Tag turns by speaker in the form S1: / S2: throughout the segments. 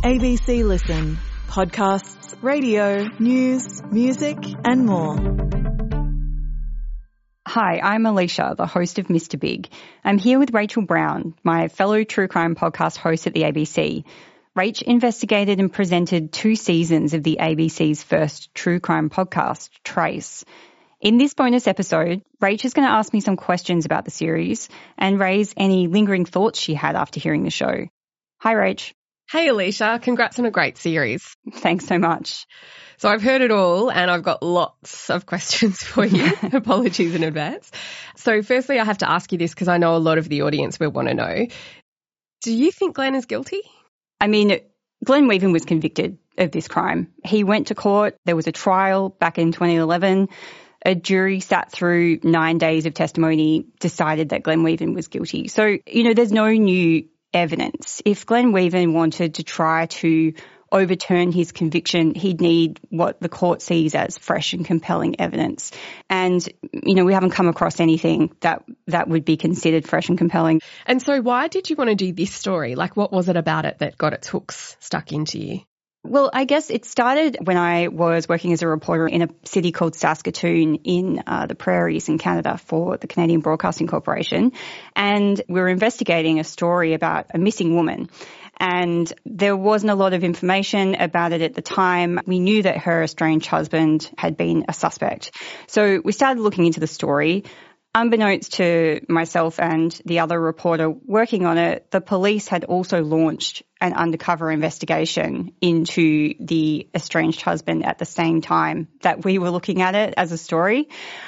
S1: ABC Listen. Podcasts, radio, news, music and more.
S2: Hi, I'm Alicia, the host of Mr. Big. I'm here with Rachel Brown, my fellow true crime podcast host at the ABC. Rach investigated and presented 2 seasons of the ABC's first true crime podcast, Trace. In this bonus episode, Rach is going to ask me some questions about the series and raise any lingering thoughts she had after hearing the show. Hi, Rach.
S3: Hey, Alicia. Congrats on a great series.
S2: Thanks so much.
S3: So I've heard it all and I've got lots of questions for you. Apologies in advance. So firstly, I have to ask you this because I know a lot of the audience will want to know. Do you think Glenn is guilty?
S2: I mean, Glenn Weaven was convicted of this crime. He went to court. There was a trial back in 2011. A jury sat through 9 days of testimony, decided that Glenn Weaven was guilty. So, there's no new evidence. If Glenn Weaven wanted to try to overturn his conviction, he'd need what the court sees as fresh and compelling evidence. And, we haven't come across anything that would be considered fresh and compelling.
S3: And so why did you want to do this story? Like, what was it about it that got its hooks stuck into you?
S2: Well, I guess it started when I was working as a reporter in a city called Saskatoon in the prairies in Canada for the Canadian Broadcasting Corporation. And we were investigating a story about a missing woman. And there wasn't a lot of information about it at the time. We knew that her estranged husband had been a suspect. So we started looking into the story. Unbeknownst to myself and the other reporter working on it, the police had also launched an undercover investigation into the estranged husband at the same time that we were looking at it as a story.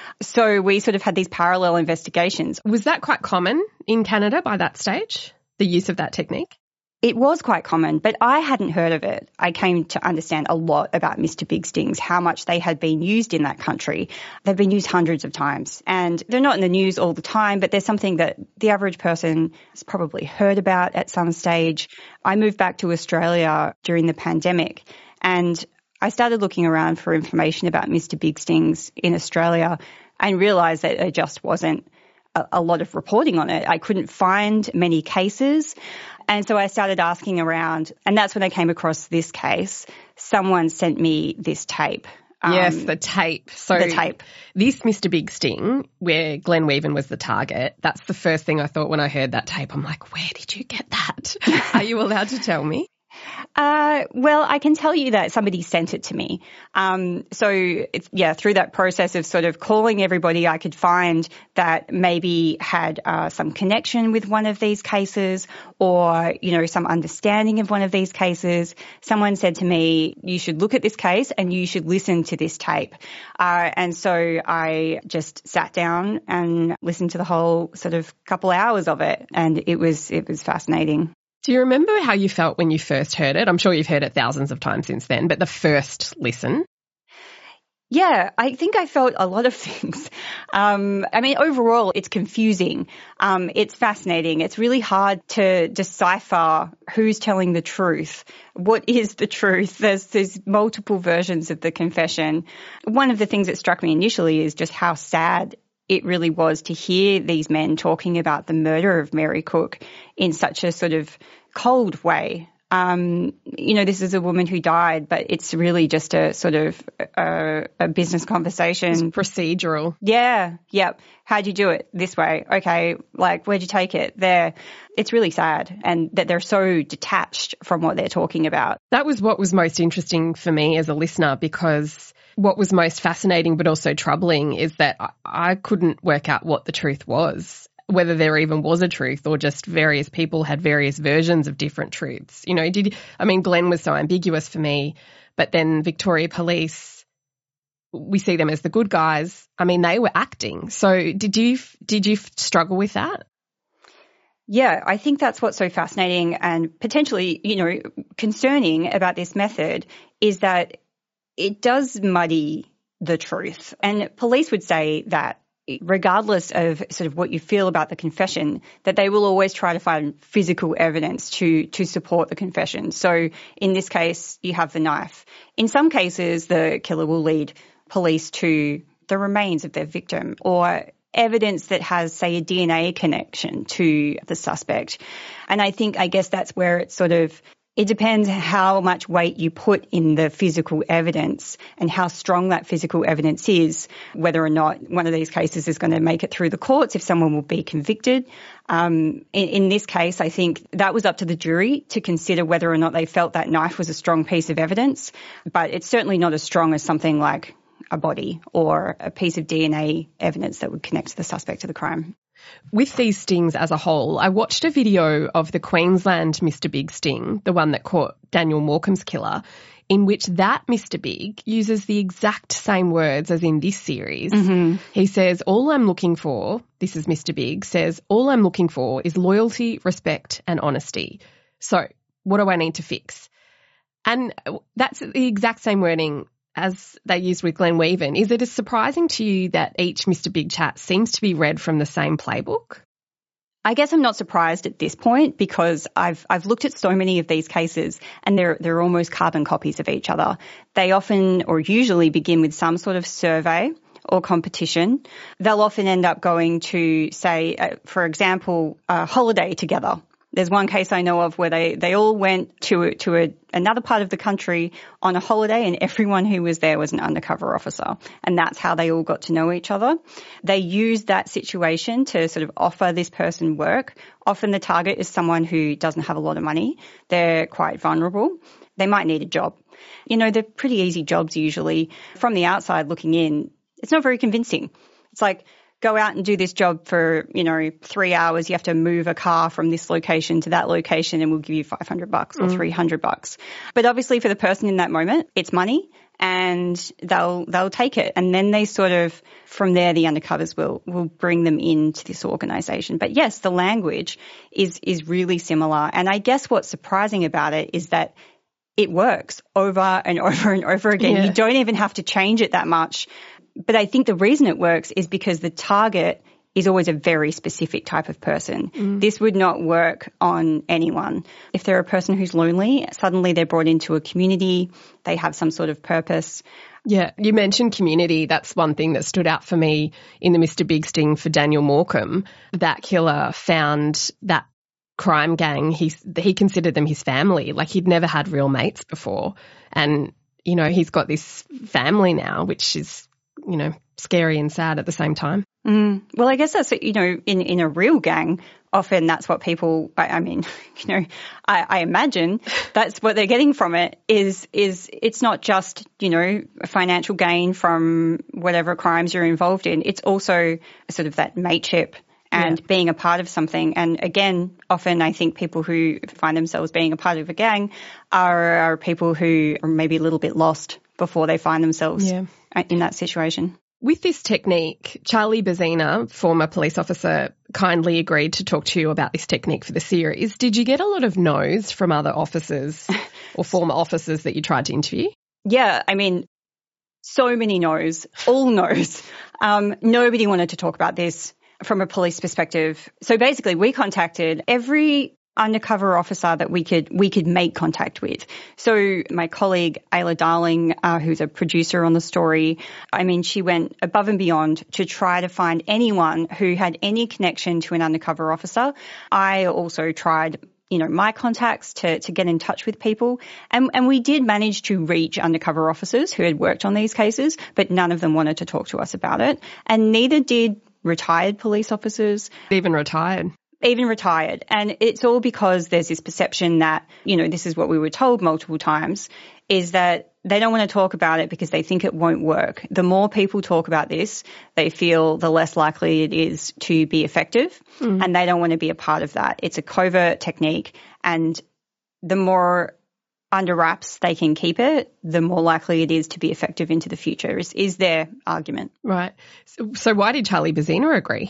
S2: So we sort of had these parallel investigations.
S3: Was that quite common in Canada by that stage, the use of that technique?
S2: It was quite common, but I hadn't heard of it. I came to understand a lot about Mr. Big stings, how much they had been used in that country. They've been used hundreds of times, and they're not in the news all the time, but there's something that the average person has probably heard about at some stage. I moved back to Australia during the pandemic, and I started looking around for information about Mr. Big stings in Australia and realised that there just wasn't a lot of reporting on it. I couldn't find many cases. And so I started asking around, and that's when I came across this case. Someone sent me this tape.
S3: Yes, the tape. So
S2: the tape.
S3: This Mr. Big sting, where Glenn Weaven was the target, that's the first thing I thought when I heard that tape. I'm like, where did you get that? Are you allowed to tell me?
S2: Well, I can tell you that somebody sent it to me. Through that process of sort of calling everybody I could find that maybe had some connection with one of these cases or, some understanding of one of these cases, someone said to me, you should look at this case and you should listen to this tape. And so I just sat down and listened to the whole sort of couple hours of it, and it was fascinating.
S3: Do you remember how you felt when you first heard it? I'm sure you've heard it thousands of times since then, but the first listen?
S2: Yeah, I think I felt a lot of things. Overall, it's confusing. It's fascinating. It's really hard to decipher who's telling the truth. What is the truth? There's multiple versions of the confession. One of the things that struck me initially is just how sad it really was to hear these men talking about the murder of Mary Cook in such a sort of cold way. This is a woman who died, but it's really just a sort of a business conversation.
S3: It's procedural.
S2: Yeah. Yep. How'd you do it? This way. Okay. Where'd you take it? There. It's really sad, and that they're so detached from what they're talking about.
S3: That was what was most interesting for me as a listener, because what was most fascinating but also troubling is that I couldn't work out what the truth was, whether there even was a truth or just various people had various versions of different truths. Glenn was so ambiguous for me, but then Victoria Police, we see them as the good guys. They were acting. So did you struggle with that?
S2: Yeah, I think that's what's so fascinating and potentially, concerning about this method is that it does muddy the truth. And police would say that regardless of sort of what you feel about the confession, that they will always try to find physical evidence to support the confession. So in this case, you have the knife. In some cases, the killer will lead police to the remains of their victim or evidence that has, say, a DNA connection to the suspect. And I guess that's where it sort of It depends how much weight you put in the physical evidence and how strong that physical evidence is, whether or not one of these cases is going to make it through the courts, if someone will be convicted. In this case, I think that was up to the jury to consider whether or not they felt that knife was a strong piece of evidence, but it's certainly not as strong as something like a body or a piece of DNA evidence that would connect the suspect to the crime.
S3: With these stings as a whole, I watched a video of the Queensland Mr. Big sting, the one that caught Daniel Morecambe's killer, in which that Mr. Big uses the exact same words as in this series. Mm-hmm. He says, all I'm looking for, this is Mr. Big, says, all I'm looking for is loyalty, respect and honesty. So what do I need to fix? And that's the exact same wording as they used with Glenn Weaven. Is it as surprising to you that each Mr. Big chat seems to be read from the same playbook?
S2: I guess I'm not surprised at this point because I've looked at so many of these cases and they're almost carbon copies of each other. They often or usually begin with some sort of survey or competition. They'll often end up going to, say, for example, a holiday together. There's one case I know of where they all went to another part of the country on a holiday and everyone who was there was an undercover officer. And that's how they all got to know each other. They used that situation to sort of offer this person work. Often the target is someone who doesn't have a lot of money. They're quite vulnerable. They might need a job. You know, they're pretty easy jobs usually. From the outside looking in, it's not very convincing. It's like, go out and do this job for, 3 hours. You have to move a car from this location to that location and we'll give you $500 or $300. But obviously for the person in that moment, it's money and they'll take it. And then they sort of, from there, the undercovers will bring them into this organization. But yes, the language is really similar. And I guess what's surprising about it is that it works over and over and over again. Yeah. You don't even have to change it that much. But I think the reason it works is because the target is always a very specific type of person. This would not work on anyone. If they're a person who's lonely, suddenly they're brought into a community, they have some sort of purpose.
S3: Yeah, you mentioned community. That's one thing that stood out for me in the Mr. Big sting for Daniel Morecambe. That killer found that crime gang, he considered them his family. Like he'd never had real mates before. And, he's got this family now, which is scary and sad at the same time.
S2: Well, I guess that's, in a real gang, often that's what people, I imagine that's what they're getting from it is it's not just, a financial gain from whatever crimes you're involved in. It's also sort of that mateship and being a part of something. And again, often I think people who find themselves being a part of a gang are people who are maybe a little bit lost before they find themselves in that situation.
S3: With this technique, Charlie Bazina, former police officer, kindly agreed to talk to you about this technique for the series. Did you get a lot of no's from other officers or former officers that you tried to interview?
S2: Yeah, so many no's, all no's. Nobody wanted to talk about this from a police perspective. So basically we contacted every undercover officer that we could make contact with. So my colleague Ayla Darling, who's a producer on the story, she went above and beyond to try to find anyone who had any connection to an undercover officer. I also tried my contacts to get in touch with people. And we did manage to reach undercover officers who had worked on these cases, but none of them wanted to talk to us about it. And neither did retired police officers.
S3: Even retired.
S2: And it's all because there's this perception that, this is what we were told multiple times, is that they don't want to talk about it because they think it won't work. The more people talk about this, they feel the less likely it is to be effective, and they don't want to be a part of that. It's a covert technique, and the more under wraps they can keep it, the more likely it is to be effective into the future, is their argument.
S3: Right. So why did Charlie Bazina agree?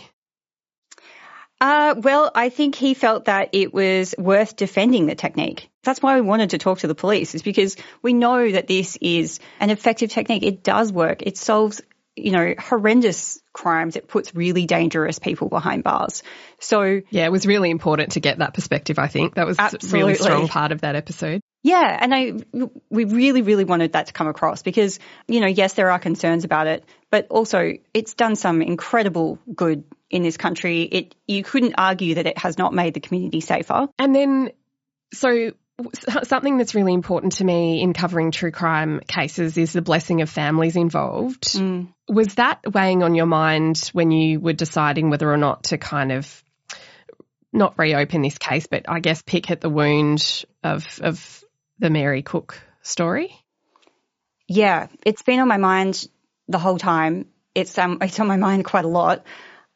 S2: Well, I think he felt that it was worth defending the technique. That's why we wanted to talk to the police, is because we know that this is an effective technique. It does work. It solves, horrendous crimes. It puts really dangerous people behind bars. So
S3: yeah, it was really important to get that perspective, I think. That was a really strong part of that episode.
S2: Yeah, and we really, really wanted that to come across because, yes, there are concerns about it, but also it's done some incredible good in this country. You couldn't argue that it has not made the community safer.
S3: And then, so Something that's really important to me in covering true crime cases is the blessing of families involved. Was that weighing on your mind when you were deciding whether or not to kind of not reopen this case, but I guess pick at the wound of the Mary Cook story?
S2: Yeah, it's been on my mind the whole time. It's on my mind quite a lot.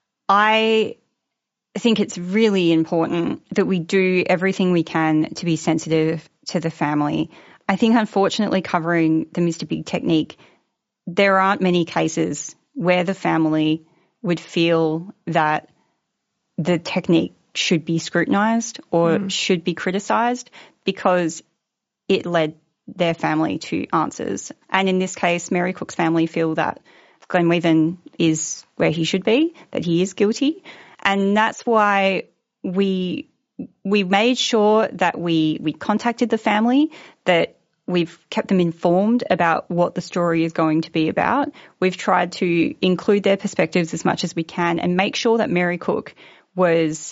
S2: I think it's really important that we do everything we can to be sensitive to the family. I think, unfortunately, covering the Mr. Big technique, there aren't many cases where the family would feel that the technique should be scrutinised or should be criticised because it led their family to answers. And in this case, Mary Cook's family feel that Glen Weaven is where he should be, that he is guilty. And that's why we made sure that we contacted the family, that we've kept them informed about what the story is going to be about. We've tried to include their perspectives as much as we can and make sure that Mary Cook was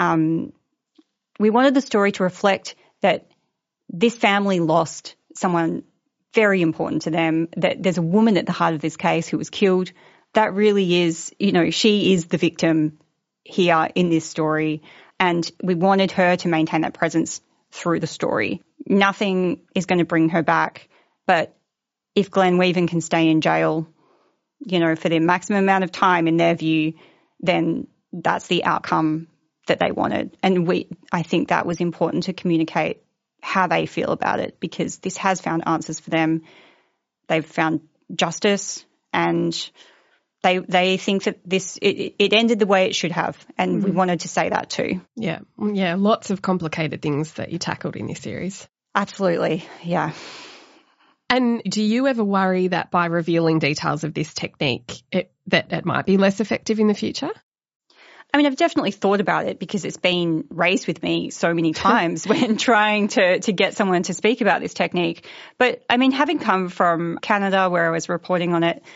S2: we wanted the story to reflect that this family lost someone very important to them, that there's a woman at the heart of this case who was killed. That really is, she is the victim here in this story, and we wanted her to maintain that presence through the story. Nothing is going to bring her back, but if Glen Weaven can stay in jail, for the maximum amount of time in their view, then that's the outcome that they wanted. And I think that was important to communicate how they feel about it, because this has found answers for them. They've found justice, and they think that it ended the way it should have, and we wanted to say that too.
S3: Yeah, lots of complicated things that you tackled in this series.
S2: Absolutely, yeah.
S3: And do you ever worry that by revealing details of this technique, that it might be less effective in the future?
S2: I mean, I've definitely thought about it because it's been raised with me so many times when trying to get someone to speak about this technique. But, I mean, having come from Canada where I was reporting on it,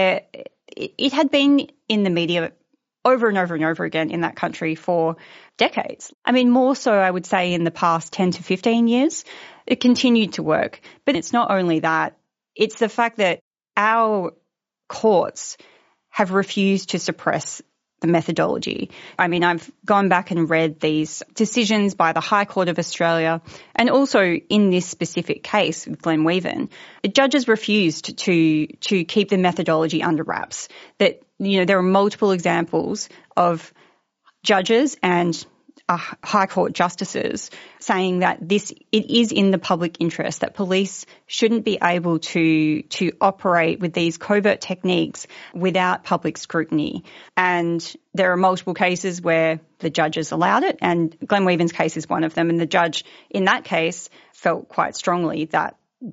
S2: it had been in the media over and over and over again in that country for decades. I mean, more so I would say in the past 10 to 15 years, it continued to work. But it's not only that, it's the fact that our courts have refused to suppress the methodology. I mean, I've gone back and read these decisions by the High Court of Australia, and also in this specific case with Glen Weaven, the judges refused to keep the methodology under wraps. That, there are multiple examples of judges and High Court justices saying that it is in the public interest, that police shouldn't be able to operate with these covert techniques without public scrutiny. And there are multiple cases where the judges allowed it, and Glen Weaven's case is one of them. And the judge in that case felt quite strongly that,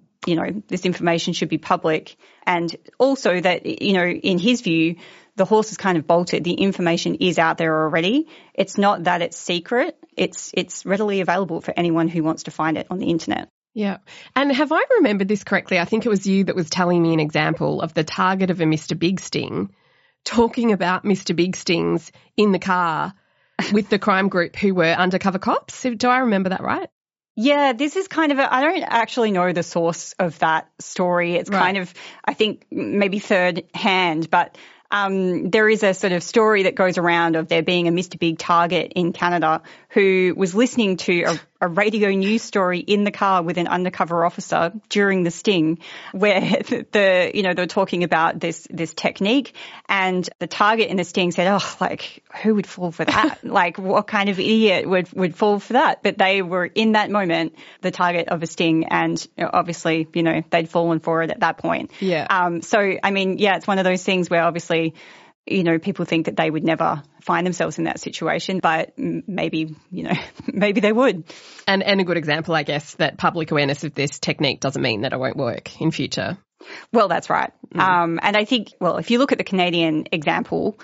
S2: this information should be public, and also that, in his view, the horse is kind of bolted. The information is out there already. It's not that it's secret. It's readily available for anyone who wants to find it on the internet.
S3: Yeah. And have I remembered this correctly? I think it was you that was telling me an example of the target of a Mr. Big Sting talking about Mr. Big Stings in the car with the crime group who were undercover cops. Do I remember that right?
S2: Yeah, this is kind of I don't actually know the source of that story. It's kind of, I think, maybe third hand, but there is a sort of story that goes around of there being a Mr. Big target in Canada who was listening to a radio news story in the car with an undercover officer during the sting, where they were talking about this technique, and the target in the sting said, "Oh, like who would fall for that? Like what kind of idiot would fall for that?" But they were in that moment the target of a sting, and obviously, they'd fallen for it at that point.
S3: Yeah.
S2: So I mean, yeah, it's one of those things where obviously, people think that they would never find themselves in that situation, but maybe they would.
S3: And a good example, I guess, that public awareness of this technique doesn't mean that it won't work in future.
S2: Well, that's right. And I think, if you look at the Canadian example,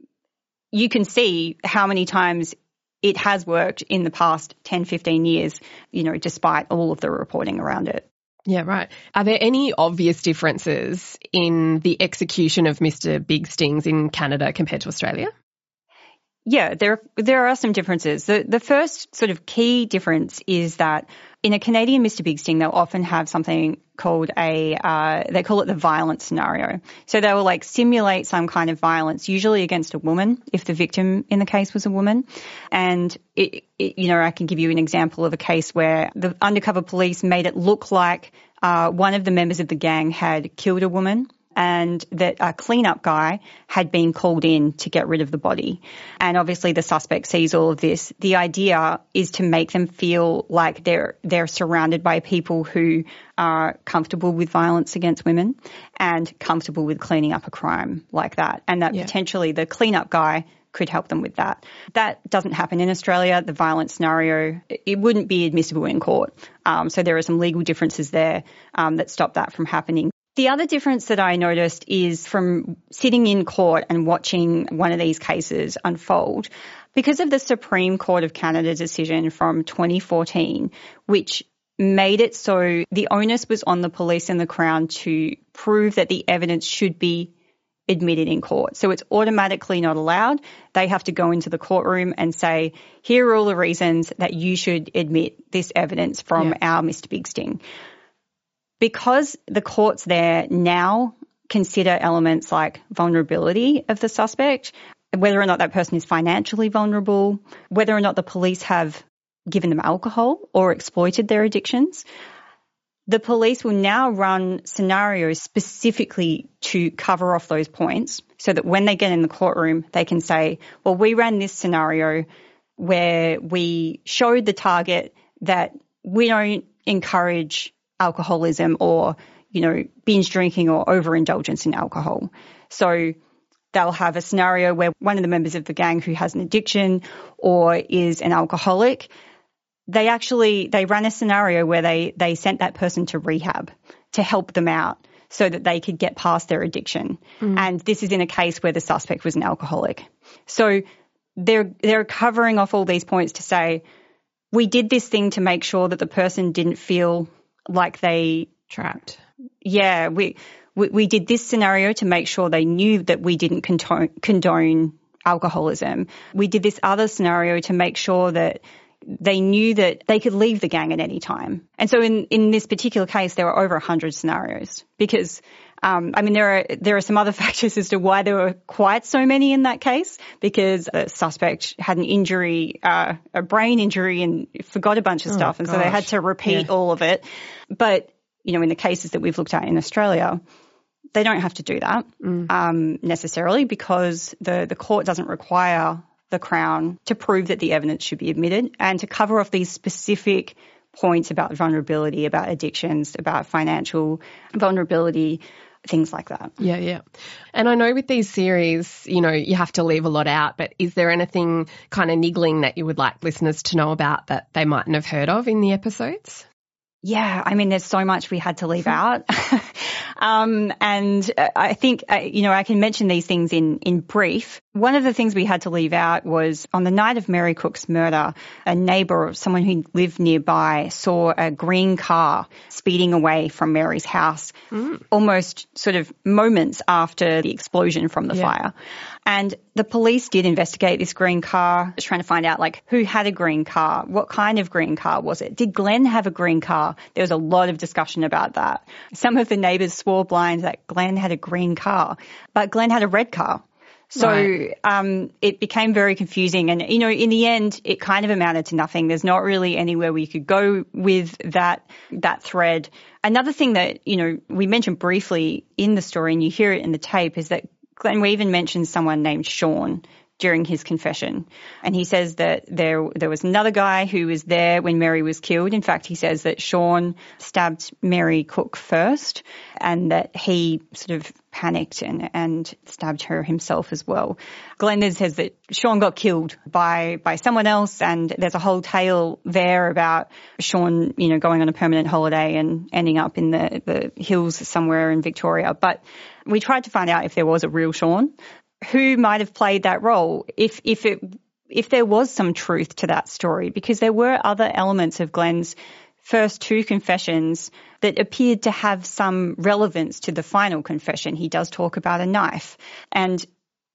S2: you can see how many times it has worked in the past 10, 15 years, despite all of the reporting around it.
S3: Yeah, right. Are there any obvious differences in the execution of Mr. Big Stings in Canada compared to Australia?
S2: Yeah, there are some differences. The first sort of key difference is that In a Canadian Mr. Big Sting, they'll often have something called they call it the violence scenario. So they will like simulate some kind of violence, usually against a woman, if the victim in the case was a woman. And I can give you an example of a case where the undercover police made it look like one of the members of the gang had killed a woman, and that a cleanup guy had been called in to get rid of the body. And obviously the suspect sees all of this. The idea is to make them feel like they're surrounded by people who are comfortable with violence against women and comfortable with cleaning up a crime like that, and that potentially the cleanup guy could help them with that. That doesn't happen in Australia. The violence scenario, it wouldn't be admissible in court. So there are some legal differences there that stop that from happening. The other difference that I noticed is from sitting in court and watching one of these cases unfold, because of the Supreme Court of Canada decision from 2014, which made it so the onus was on the police and the Crown to prove that the evidence should be admitted in court. So it's automatically not allowed. They have to go into the courtroom and say, here are all the reasons that you should admit this evidence from our Mr. Big Sting. Because the courts there now consider elements like vulnerability of the suspect, whether or not that person is financially vulnerable, whether or not the police have given them alcohol or exploited their addictions, the police will now run scenarios specifically to cover off those points so that when they get in the courtroom, they can say, well, we ran this scenario where we showed the target that we don't encourage alcoholism or, binge drinking or overindulgence in alcohol. So they'll have a scenario where one of the members of the gang who has an addiction or is an alcoholic, they ran a scenario where they sent that person to rehab to help them out so that they could get past their addiction. And this is in a case where the suspect was an alcoholic. So they're covering off all these points to say, we did this thing to make sure that the person didn't feel like they
S3: trapped.
S2: Yeah, we did this scenario to make sure they knew that we didn't condone alcoholism. We did this other scenario to make sure that they knew that they could leave the gang at any time. And so in this particular case, there were over 100 scenarios because, there are some other factors as to why there were quite so many in that case, because the suspect had an injury, a brain injury, and forgot a bunch of stuff. And so they had to repeat all of it. But, in the cases that we've looked at in Australia, they don't have to do that necessarily because the court doesn't require the Crown to prove that the evidence should be admitted and to cover off these specific points about vulnerability, about addictions, about financial vulnerability, things like that.
S3: Yeah. And I know with these series, you have to leave a lot out, but is there anything kind of niggling that you would like listeners to know about that they mightn't have heard of in the episodes?
S2: Yeah, there's so much we had to leave out. And I think, I can mention these things in brief. One of the things we had to leave out was on the night of Mary Cook's murder, a neighbour or someone who lived nearby saw a green car speeding away from Mary's house almost sort of moments after the explosion from the fire. And the police did investigate this green car, trying to find out who had a green car, what kind of green car was it? Did Glenn have a green car? There was a lot of discussion about that. Some of the neighbours swore blind that Glenn had a green car, but Glenn had a red car. So it became very confusing. And, in the end, it kind of amounted to nothing. There's not really anywhere we could go with that thread. Another thing that, we mentioned briefly in the story, and you hear it in the tape, is that Glenn even mentions someone named Sean during his confession. And he says that there was another guy who was there when Mary was killed. In fact, he says that Sean stabbed Mary Cook first and that he sort of panicked and stabbed her himself as well. Glenn then says that Sean got killed by someone else, and there's a whole tale there about Sean, going on a permanent holiday and ending up in the hills somewhere in Victoria. But we tried to find out if there was a real Sean, who might have played that role, if there was some truth to that story, because there were other elements of Glenn's first two confessions that appeared to have some relevance to the final confession. He does talk about a knife. And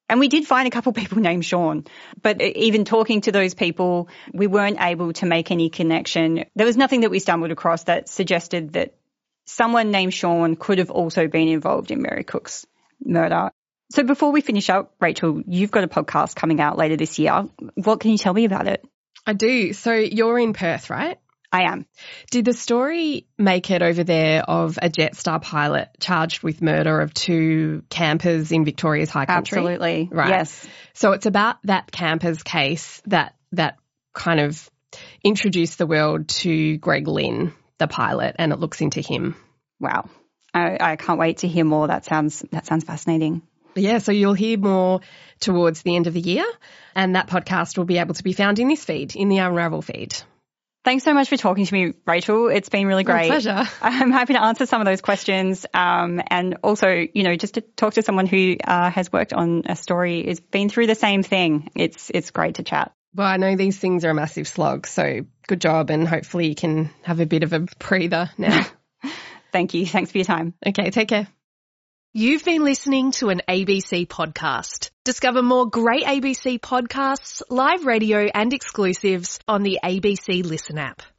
S2: And we did find a couple people named Sean, but even talking to those people, we weren't able to make any connection. There was nothing that we stumbled across that suggested that someone named Sean could have also been involved in Mary Cook's murder. So before we finish up, Rachel, you've got a podcast coming out later this year. What can you tell me about it?
S3: I do. So you're in Perth, right?
S2: I am.
S3: Did the story make it over there of a Jetstar pilot charged with murder of 2 campers in Victoria's high country?
S2: Absolutely.
S3: Right.
S2: Yes.
S3: So it's about that campers case that kind of introduced the world to Greg Lynn, the pilot, and it looks into him.
S2: Wow. I can't wait to hear more. That sounds fascinating.
S3: Yeah, so you'll hear more towards the end of the year, and that podcast will be able to be found in this feed, in the Unravel feed.
S2: Thanks so much for talking to me, Rachel. It's been really great.
S3: My pleasure.
S2: I'm happy to answer some of those questions. And also, just to talk to someone who has worked on a story, has been through the same thing. It's great to chat.
S3: Well, I know these things are a massive slog, so good job, and hopefully you can have a bit of a breather now.
S2: Thank you. Thanks for your time.
S3: Okay, take care.
S4: You've been listening to an ABC podcast. Discover more great ABC podcasts, live radio and exclusives on the ABC Listen app.